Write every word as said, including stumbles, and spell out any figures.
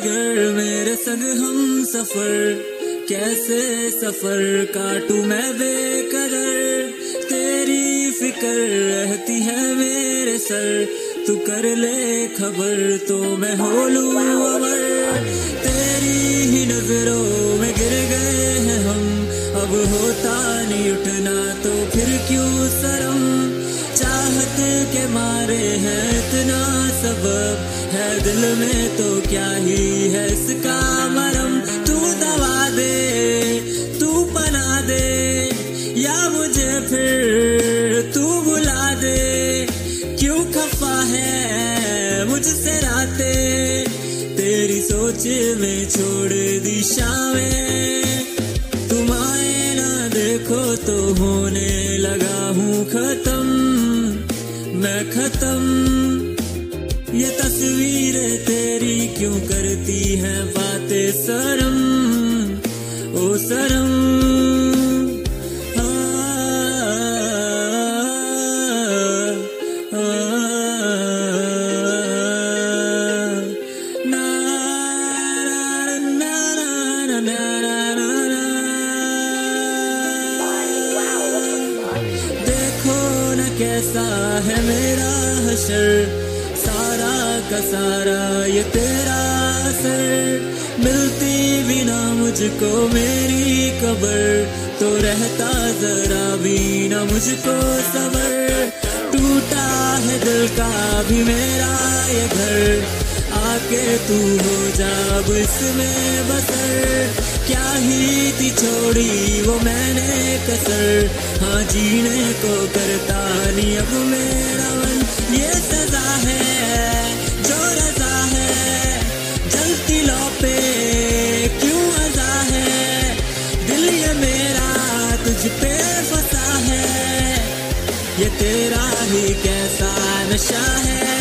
अगर मेरे संग हम सफर, कैसे सफर काटूं मैं बेकदर। तेरी फिक्र रहती है मेरे सर, तू कर ले खबर तो मैं हो लूं अमर। तेरी ही नजरों में गिर गए हैं हम, अब होता नहीं उठना तो फिर क्यों शर्म। चाहत के मारे हैं इतना सबब, है दिल में तो क्या ही है इसका मरम। तू दवा दे, तू पना दे, या मुझे फिर तू बुला दे। क्यों खफा है मुझसे रातें, तेरी सोच में छोड़ दी शामें। तुम आए ना देखो तो होने लगा हूँ खत्म, मैं खत्म। ये तस्वीरें तेरी क्यों करती हैं बातें शर्म, ओ शर्म। देखो न कैसा है मेरा हशर, सारा का सारा ये तेरा असर। मिलती भी ना मुझको मेरी कबर, तो रहता जरा भी ना मुझको सबर। टूटा है दिल का भी मेरा ये घर, आके तू हो जा अब इसमें बसर। क्या ही थी छोड़ी वो मैंने कसर, हाँ जीने को करता नहीं अब मेरा मन। ये सजा है जो रजा है, जलती लो पे क्यों अजा है। दिल ये मेरा तुझ पे फंसा है, ये तेरा ही कैसा नशा है।